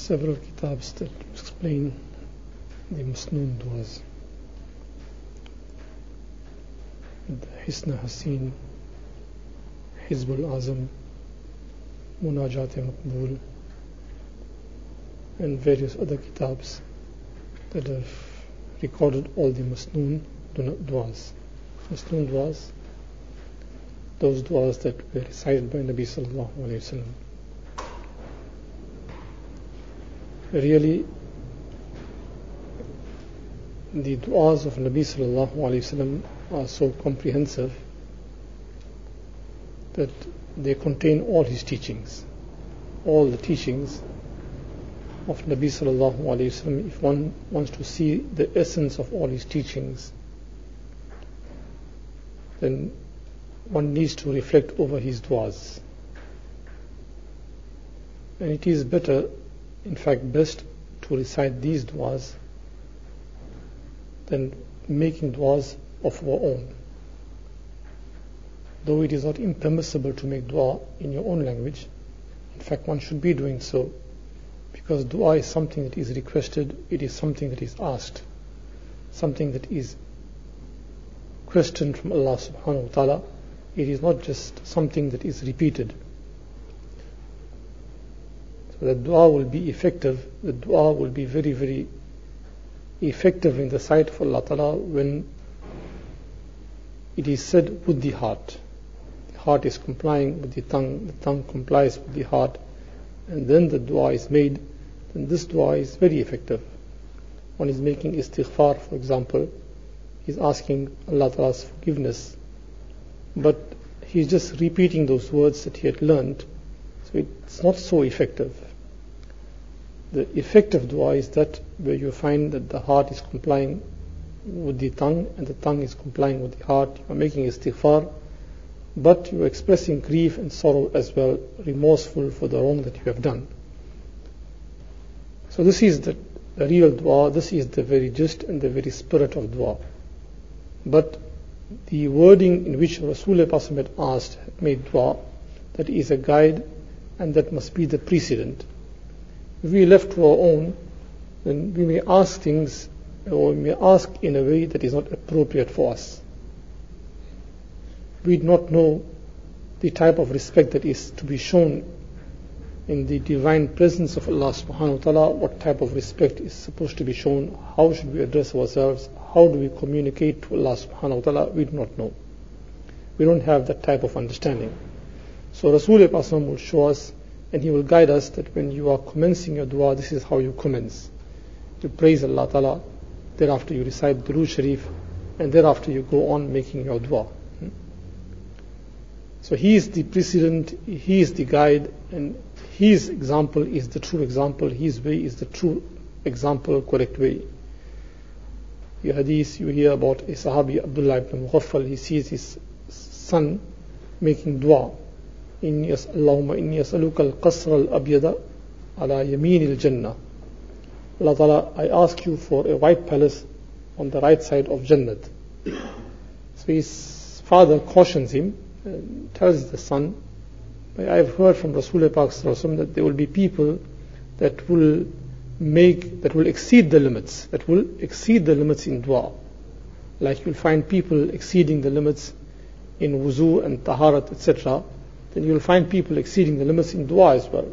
several kitabs that explain the Masnoon du'as. Hisn Haseen, Hizbul Azam, Munajat Maqbool, and various other kitabs that have recorded all the Masnoon du'as. Masnoon du'as, those du'as that were recited by Nabi sallallahu alayhi wa sallam. Really, the du'as of Nabi sallallahu alayhi wa sallam are so comprehensive that they contain all his teachings, all the teachings of Nabi sallallahu alayhi wa sallam. If one wants to see the essence of all his teachings, then one needs to reflect over his du'as. And it is better, in fact best, to recite these du'as than making du'as of our own. Though it is not impermissible to make dua in your own language, in fact one should be doing so, because dua is something that is requested, it is something that is asked, something that is questioned from Allah subhanahu wa ta'ala. It is not just something that is repeated. So the dua will be effective, the dua will be very, very effective in the sight of Allah ta'ala when it is said with the heart. The heart is complying with the tongue complies with the heart, and then the dua is made, then this dua is very effective. One is making istighfar, for example, he's asking Allah ta'ala's forgiveness, but he's just repeating those words that he had learned, so it's not so effective. The effective dua is that where you find that the heart is complying with the tongue and the tongue is complying with the heart. You are making istighfar, but you are expressing grief and sorrow as well, remorseful for the wrong that you have done. So this is the real dua, this is the very gist and the very spirit of dua. But the wording in which Rasulullah had asked, had made dua, that is a guide and that must be the precedent. If we left to our own, then we may ask things, or we may ask in a way that is not appropriate for us. We do not know the type of respect that is to be shown in the divine presence of Allah subhanahu wa ta'ala, what type of respect is supposed to be shown, how should we address ourselves, how do we communicate to Allah subhanahu wa ta'ala, we do not know. We don't have that type of understanding. So Rasulullah will show us and he will guide us that when you are commencing your dua, this is how you commence. You praise Allah ta'ala, thereafter you recite Durood Sharif, and thereafter you go on making your dua. So he is the precedent, he is the guide, and his example is the true example, his way is the true example, correct way. Your hadith, you hear about a Sahabi, Abdullah ibn Mughaffal, he sees his son making dua. Allahumma inni as'aluka al-qasr al-abyada ala yamin al-jannah. Allah Ta'ala, I ask you for a white palace on the right side of Jannat. So his father cautions him and tells the son, I have heard from Rasulullah that there will be people that will exceed the limits, in dua. Like you'll find people exceeding the limits in wuzu and taharat, etc. Then you'll find people exceeding the limits in dua as well.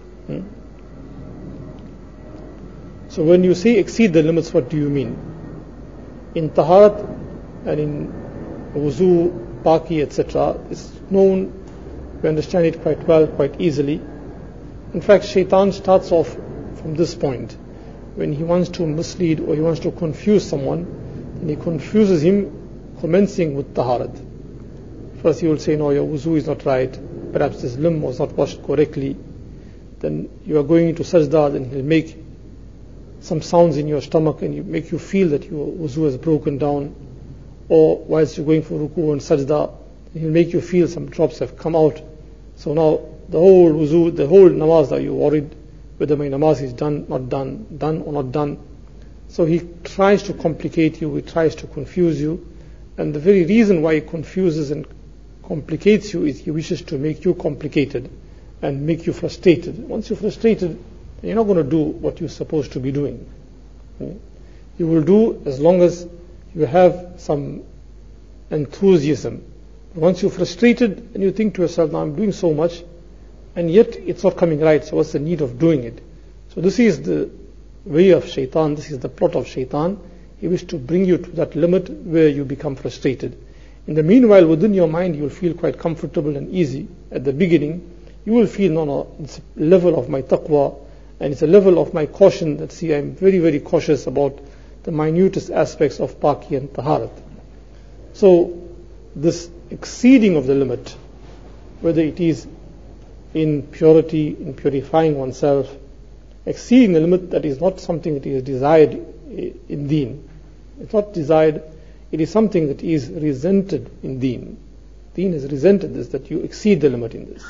So when you say exceed the limits, what do you mean? In taharat and in wuzu, paki, etc., it's known, we understand it quite well, quite easily. In fact, shaitan starts off from this point. When he wants to mislead or he wants to confuse someone, then he confuses him commencing with taharat. First he will say, no, your wuzu is not right, perhaps this limb was not washed correctly. Then you are going into sajda, then he'll make some sounds in your stomach and make you feel that your wuzu has broken down. Or whilst you're going for ruku and sajda, he'll make you feel some drops have come out. So now the whole wuzu, the whole namaz, are you worried whether my namaz is done, not done, done or not done? So he tries to complicate you, he tries to confuse you, and the very reason why he confuses and complicates you is he wishes to make you complicated and make you frustrated. Once you're frustrated, you're not going to do what you're supposed to be doing. You will do as long as you have some enthusiasm. Once you're frustrated and you think to yourself, now I'm doing so much and yet it's not coming right, so what's the need of doing it? So this is the way of shaitan, this is the plot of shaitan. He wishes to bring you to that limit where you become frustrated. In the meanwhile, within your mind, you will feel quite comfortable and easy. At the beginning, you will feel, no, it's a level of my taqwa, and it's a level of my caution that, see, I'm very, very cautious about the minutest aspects of paki and taharat. So, this exceeding of the limit, whether it is in purity, in purifying oneself, exceeding the limit, that is not something that is desired in deen. It's not desired, it is something that is resented in deen. Deen has resented this, that you exceed the limit in this.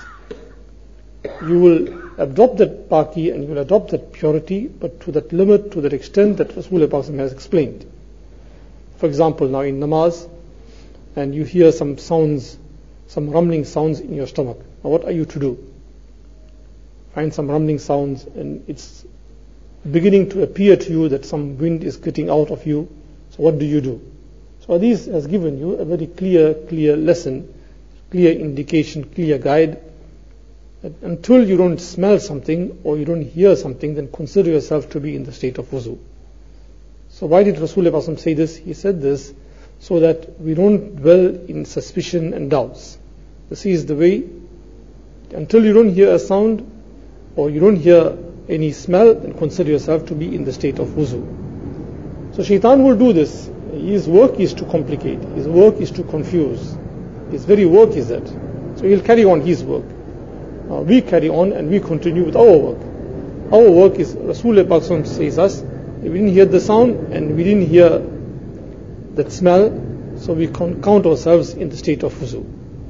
You will adopt that paki and you will adopt that purity, but to that limit, to that extent that Rasulullah has explained. For example, now in namaz, and you hear some sounds, some rumbling sounds in your stomach. Now what are you to do? Find some rumbling sounds and it's beginning to appear to you that some wind is getting out of you. So what do you do? So Hadith has given you a very clear lesson, clear indication, clear guide. That until you don't smell something or you don't hear something, then consider yourself to be in the state of wuzu. So why did Rasulullah say this? He said this so that we don't dwell in suspicion and doubts. This is the way. Until you don't hear a sound or you don't hear any smell, then consider yourself to be in the state of wuzu. So shaitan will do this. His work is to complicate. His work is to confuse. His very work is that. So he'll carry on his work. We carry on and we continue with our work. Our work is, Rasulullah says us, we didn't hear the sound and we didn't hear that smell, so we count ourselves in the state of wuzu.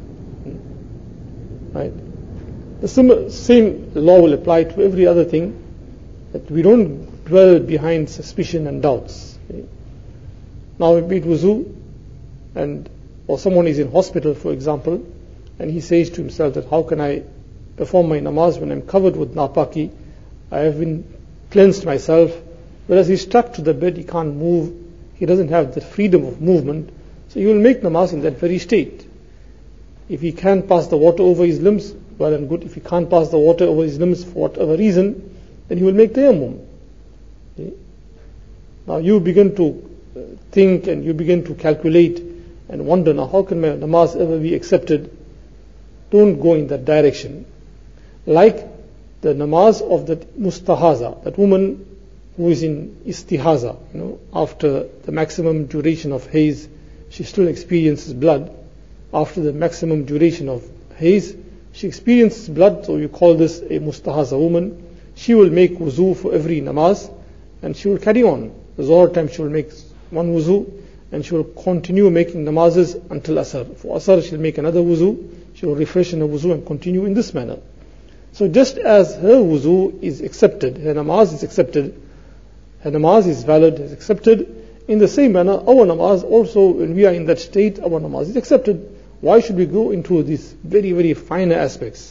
Right? The same law will apply to every other thing, that we don't dwell behind suspicion and doubts. Okay? Now, be it wuzu, or someone is in hospital, for example, and he says to himself that how can I perform my namaz when I'm covered with napaki? I have been cleansed myself, whereas he's stuck to the bed, he can't move, he doesn't have the freedom of movement, so he will make namaz in that very state. If he can pass the water over his limbs, well and good. If he can't pass the water over his limbs for whatever reason, then he will make tayammum. Okay? Now you begin to think and you begin to calculate and wonder, now how can my namaz ever be accepted? Don't go in that direction. Like the namaz of that mustahaza, that woman who is in istihaza, after the maximum duration of haze, she still experiences blood. After the maximum duration of haze, she experiences blood, so you call this a mustahaza woman. She will make wuzu for every namaz, and she will carry on. The Zohar time she will make one wuzu, and she will continue making namazes until Asr. For Asr she will make another wuzu, she will refresh in her wuzu and continue in this manner. So just as her wuzu is accepted, her namaz is accepted, her namaz is valid, is accepted, in the same manner our namaz also, when we are in that state, our namaz is accepted. Why should we go into these very, very finer aspects?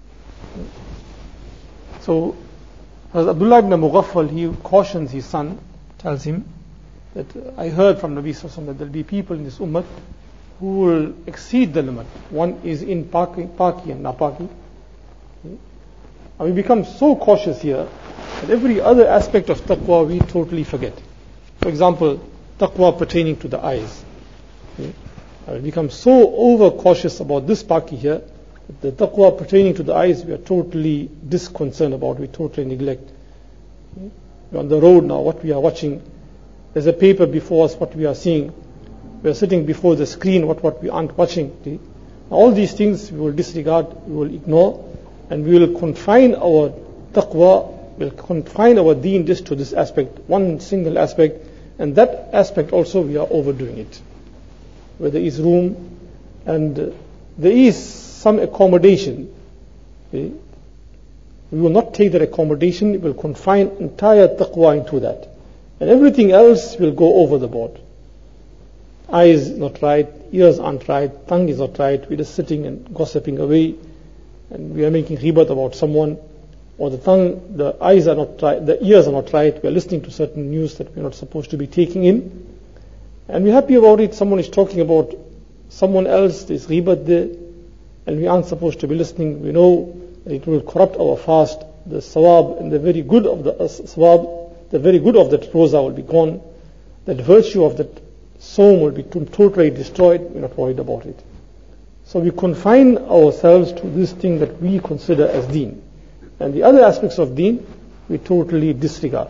So, as Abdullah ibn Mughaffal, he cautions his son, tells him that I heard from Nabi Sallallahu Alaihi Wasallam that there will be people in this ummah who will exceed the limit. One is in paki and napaki. And we become so cautious here that every other aspect of taqwa we totally forget. For example, taqwa pertaining to the eyes. We become so over cautious about this paki here, that the taqwa pertaining to the eyes we are totally disconcerted about, we totally neglect. We're on the road now, what we are watching, there's a paper before us, what we are seeing. We are sitting before the screen, what we aren't watching. All these things we will disregard, we will ignore, and we will confine our taqwa, will confine our deen just to this aspect, one single aspect, and that aspect also we are overdoing it. Where there is room and there is some accommodation, okay? We will not take that accommodation, we will confine entire taqwa into that. And everything else will go over the board. Eyes not right, ears aren't right, tongue is not right, we're just sitting and gossiping away, and we are making ghibat about someone. or the tongue, the eyes are not right, the ears are not right, we are listening to certain news that we're not supposed to be taking in, and we're happy about it. Someone is talking about someone else, there's ghibat there, and we aren't supposed to be listening. We know that it will corrupt our fast. The sawab and the very good of the sawab, the very good of that roza will be gone. That virtue of that sawm will be totally destroyed. We're not worried about it. So we confine ourselves to this thing that we consider as deen. And the other aspects of deen, we totally disregard.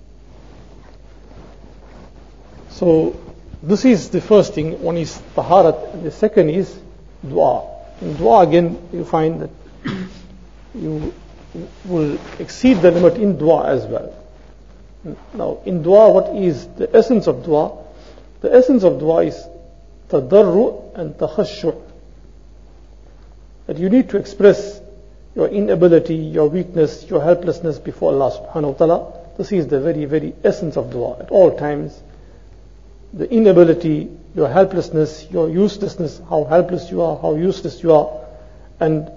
So this is the first thing. One is taharat, and the second is dua. In dua again, you find that you will exceed the limit in dua as well. Now, in dua, what is the essence of dua? The essence of dua is tadarru and takhashu'. That you need to express your inability, your weakness, your helplessness before Allah subhanahu wa ta'ala. This is the very, very essence of dua. At all times, the inability, your helplessness, your uselessness, how helpless you are, how useless you are, and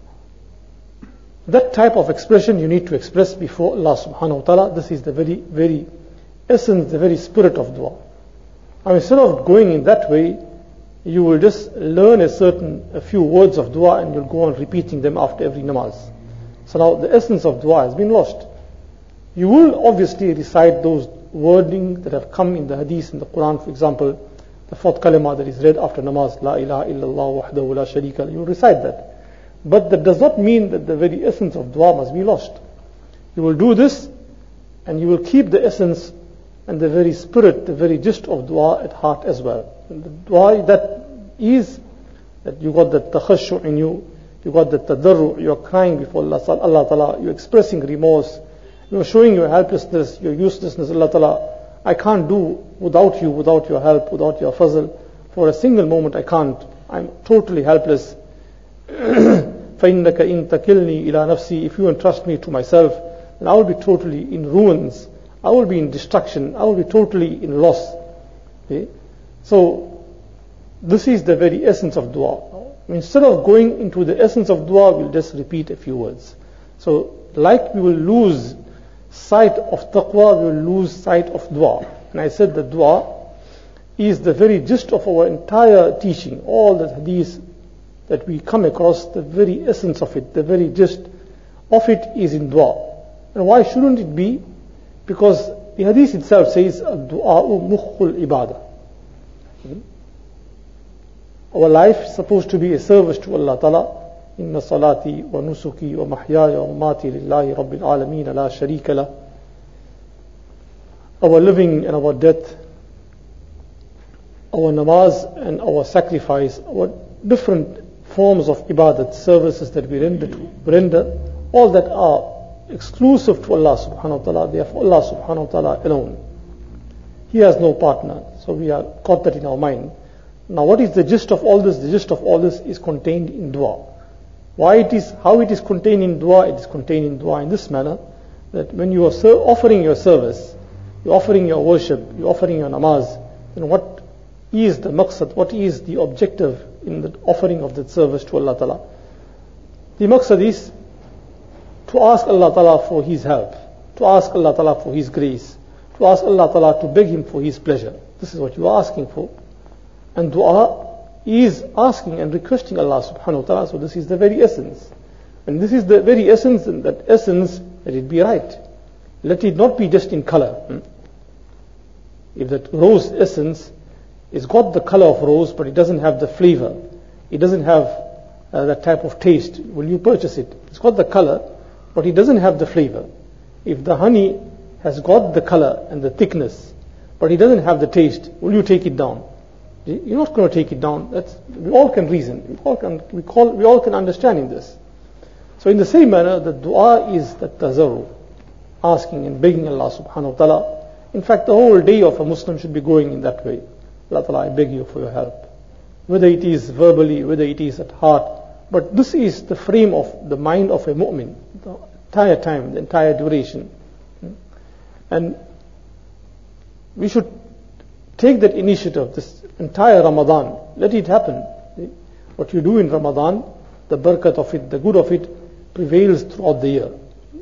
that type of expression you need to express before Allah subhanahu wa ta'ala. This is the very, very essence, the very spirit of dua. And instead of going in that way, you will just learn a few words of dua and you'll go on repeating them after every namaz. So now the essence of dua has been lost. You will obviously recite those wording that have come in the hadith, in the Quran, for example, the fourth kalima that is read after namaz, La ilaha illallah wahdahu la sharika lah, you will recite that. But that does not mean that the very essence of dua must be lost. You will do this and you will keep the essence and the very spirit, the very gist of dua at heart as well. And the dua that is that you got that takhashu' in you, you got that tadarru', you are crying before Allah Ta'ala, you are expressing remorse, you are showing your helplessness, your uselessness. Allah Ta'ala, I can't do without you, without your help, without your fazl. For a single moment I can't. I'm totally helpless. فَإِنَّكَ إِن تَكِلْنِي إِلَى نَفْسِي. If you entrust me to myself, then I will be totally in ruins. I will be in destruction. I will be totally in loss. Okay? So, this is the very essence of dua. Instead of going into the essence of dua, we'll just repeat a few words. So, like we will lose sight of taqwa, we will lose sight of dua. And I said that dua is the very gist of our entire teaching. All the hadith that we come across, the very essence of it, the very gist of it is in dua. And why shouldn't it be? Because the hadith itself says, Du'a'u mukhul ibadah. Our life is supposed to be a service to Allah Ta'ala. Inna salati wa nusuki wa mahyaya wa mamati lillahi rabbil alameen la sharika lah. Our living and our death, our namaz and our sacrifice, our different forms of ibadat, services that we render, all that are exclusive to Allah subhanahu wa ta'ala. They are for Allah subhanahu wa ta'ala alone. He has no partner. So we are got that in our mind. Now what is the gist of all this? The gist of all this is contained in dua. How it is contained in dua? It is contained in dua in this manner, that when you are offering your service, you're offering your worship, you're offering your namaz, then what is the maqsad? What is the objective in the offering of that service to Allah Ta'ala? The maqsad is to ask Allah Ta'ala for His help, to ask Allah Ta'ala for His grace, to ask Allah Ta'ala to beg Him for His pleasure. This is what you are asking for. And dua is asking and requesting Allah subhanahu wa ta'ala. So this is the very essence. And this is the very essence, and that essence, let it be right. Let it not be just in color. If that rose essence is got the color of rose, but it doesn't have the flavor, it doesn't have that type of taste, will you purchase it? It's got the color, but it doesn't have the flavor. If the honey has got the color and the thickness, but it doesn't have the taste, will you take it down? You're not going to take it down. We all can reason. We all can understand in this. So in the same manner, the dua is the tazarru, asking and begging Allah subhanahu wa ta'ala. In fact, the whole day of a Muslim should be going in that way. Allah Ta'ala, I beg you for your help. Whether it is verbally, whether it is at heart. But this is the frame of the mind of a mu'min, the entire time, the entire duration. And we should take that initiative, this entire Ramadan. Let it happen. What you do in Ramadan, the barakat of it, the good of it, prevails throughout the year.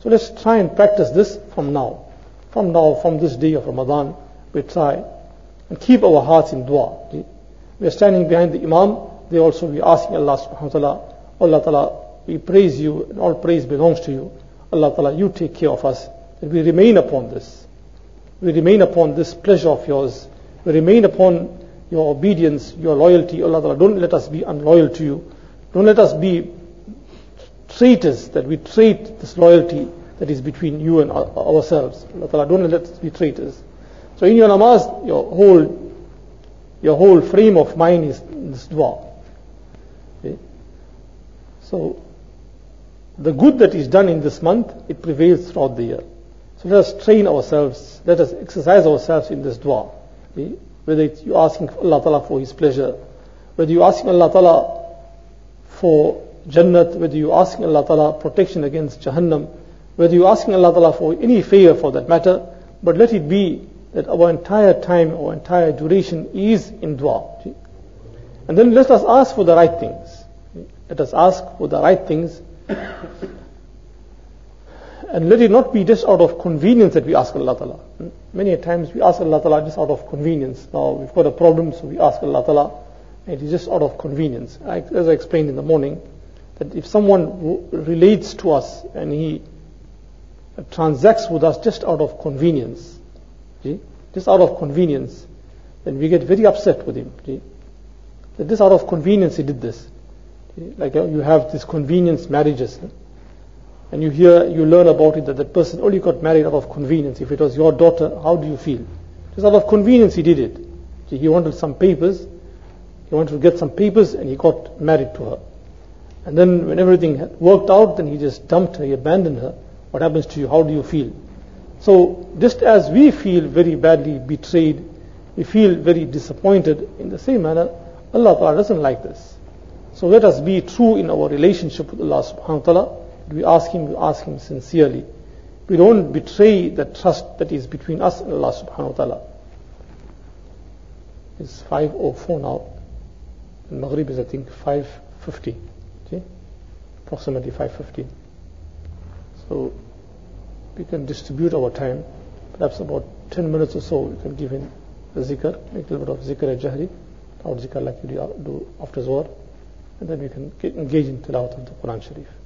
So let's try and practice this from now. From this day of Ramadan, we try and keep our hearts in dua. We are standing behind the Imam. They also be asking Allah subhanahu wa ta'ala, Allah ta'ala, we praise you and all praise belongs to you. Allah ta'ala, you take care of us. And we remain upon this. We remain upon this pleasure of yours. We remain upon your obedience, your loyalty. Allah ta'ala, don't let us be unloyal to you. Don't let us be traitors, that we trait this loyalty that is between you and ourselves. Allah ta'ala, don't let us be traitors. So in your namaz, your whole frame of mind is in this dua. Okay? So the good that is done in this month, it prevails throughout the year. So let us train ourselves, let us exercise ourselves in this dua. Okay? Whether you're asking Allah ta'ala for His pleasure, whether you're asking Allah ta'ala for Jannat, whether you're asking Allah ta'ala protection against Jahannam, whether you're asking Allah ta'ala for any favor for that matter, but let it be that our entire time, our entire duration is in dua. And then let us ask for the right things. Let us ask for the right things. And let it not be just out of convenience that we ask Allah ta'ala. Many a times we ask Allah ta'ala just out of convenience. Now we've got a problem, so we ask Allah ta'ala, and it is just out of convenience. As I explained in the morning, that if someone relates to us and he transacts with us just out of convenience, just out of convenience, then we get very upset with him. That this out of convenience he did this. Like you have these convenience marriages, and you learn about it that the person only got married out of convenience. If it was your daughter, how do you feel? Just out of convenience he did it. He wanted some papers, he wanted to get some papers, and he got married to her. And then when everything worked out, then he just dumped her, he abandoned her. What happens to you? How do you feel? So just as we feel very badly betrayed, we feel very disappointed, in the same manner, Allah Ta'ala doesn't like this. So let us be true in our relationship with Allah subhanahu wa ta'ala. We ask Him sincerely. We don't betray the trust that is between us and Allah subhanahu wa ta'ala. It's 5:04 now. And Maghrib is, I think, 5:50. Okay? Approximately 5:50. So we can distribute our time. Perhaps about 10 minutes or so we can give in the zikr, make a little bit of zikr al-jahri, or zikr like you do after Zohar, and then we can engage in tilawat of the Quran Sharif.